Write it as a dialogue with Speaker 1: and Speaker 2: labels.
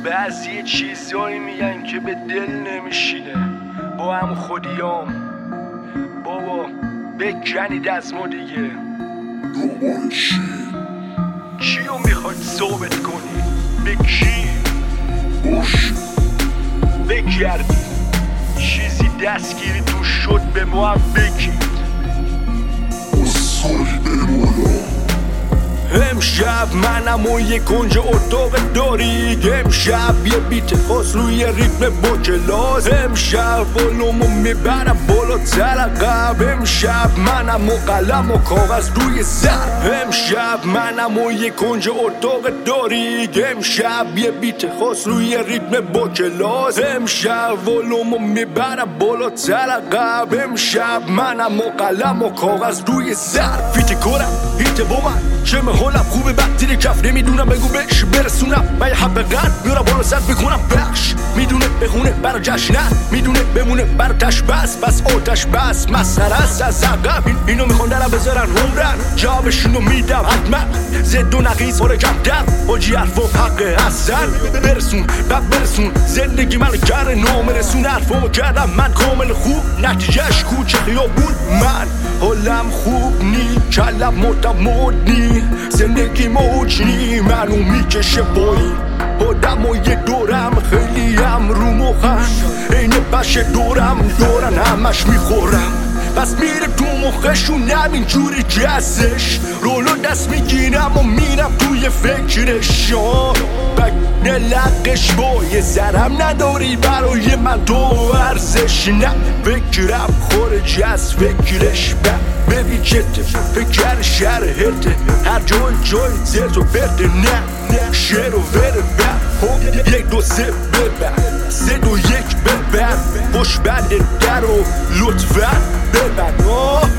Speaker 1: بعضی چیزایی میگن که به دل نمیشینه با هم خودیام. بابا بکنید از ما دیگه.
Speaker 2: دنبال
Speaker 1: چیو میخواید ثابت کنی؟ به کی؟
Speaker 2: باشه
Speaker 1: بگردی چیزی دستگیری تو شد به ما هم بگید.
Speaker 2: اصاری بمالا
Speaker 1: امشب منم و یه کنج اتاق دارید. امشب یه بیت خاص روی ریتم با کلاس. امشب ولومو میبرم بالاتر عقب. امشب منم و قلم و کاغذ روی سر. امشب منم و یه کنج اتاق دارید. امشب یه بیت خاص روی ریتم با کلاس. امشب ولومو میبرم بالاتر عقب. امشب منم و قلم و کاغذ روی سر. فیت کنم هیت با من چه حالم خوبه بعد تیر کف نمیدونم بگو بهش برسونم. من یه حب قد میارم بالا سر بکنم بخش. میدونه بخونه برا جشنه میدونه بمونه برا تش بس آتش بس مسخره است از عقب. اینو میخوان درم بذارن عمرن جوابشونو میدم حتما. زد و نقیص باره کم در باجی حرفام حقه هستن. برسون بعد برسون زندگی من کره نامرسون. حرفامو کردم من کامل خوب نتیجهش کوچه خیابون. من حالم خوب نی کلم متمود نی زندگی موج نی منو میکشه پایین. آدم و یه دورم خیلی هم رو مخم این بشه دورم دورن همش میخورم. پس میره تو مخشون همینجوری که هستش. رولو دست میگیرم و میرم توی فکرش. بگه لقش با یه سرم نداری برای من تو ارزش. نه فکرم خارج از فکرش ببین چته فکر شرحته هر جای زرد و برده. نه شعر و وره بر یک دو سه ببر سه دو یک ببر پشت بند در و لطفا ببر.